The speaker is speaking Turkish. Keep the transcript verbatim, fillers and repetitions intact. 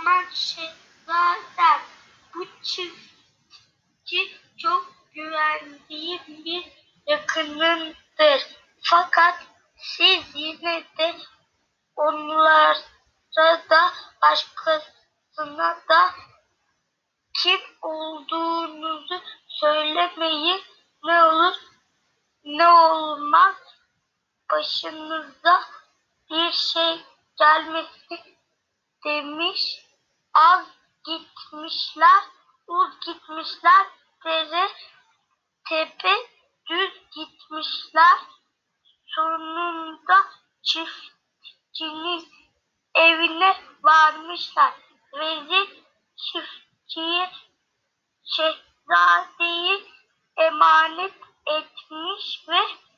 zaman şehzadem bu çiftçi çok güvendiği bir yakınındır. Fakat siz yine de onlara da başkasına da kim olduğunuzu söylemeyin, ne olur ne olmaz başınıza bir şey gelmesin demiş. Az gitmişler, uz gitmişler, dere tepe düz gitmişler. Sonunda çiftçinin evine varmışlar. Vezir çiftçiye şehzadeyi emanet etmiş ve